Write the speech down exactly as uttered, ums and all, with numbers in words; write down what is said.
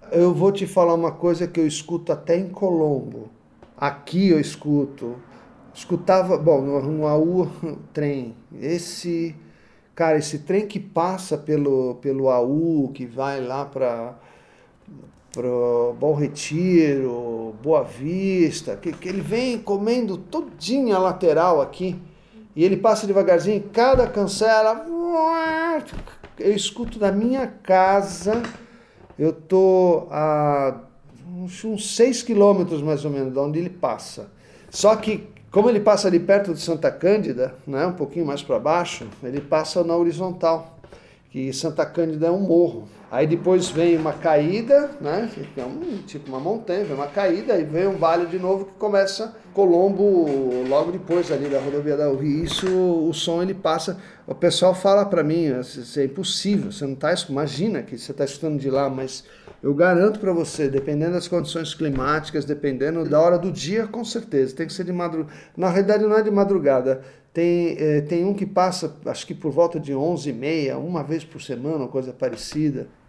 Eu vou te falar uma coisa que eu escuto até em Colombo. Aqui eu escuto. Escutava, bom, no, no A U trem. Esse, cara, esse trem que passa pelo, pelo A U, que vai lá para pro Bom Retiro, Boa Vista, que, que ele vem comendo todinha a lateral aqui. E ele passa devagarzinho, cada cancela. Eu escuto da minha casa. Eu tô a uns, uns seis quilômetros mais ou menos de onde ele passa. Só que, como ele passa ali perto de Santa Cândida, né, um pouquinho mais para baixo, ele passa na horizontal, que Santa Cândida é um morro. Aí depois vem uma caída, né, que é um, tipo uma montanha, vem uma caída, aí vem um vale de novo que começa Colombo logo depois ali da rodovia da U R I. Isso, o som ele passa. O pessoal fala para mim, isso é impossível, você não tá, imagina que você está escutando de lá, mas eu garanto para você, dependendo das condições climáticas, dependendo da hora do dia, com certeza, tem que ser de madrugada. Na realidade não é de madrugada, tem, é, tem um que passa, acho que por volta de onze e meia, uma vez por semana, uma coisa parecida.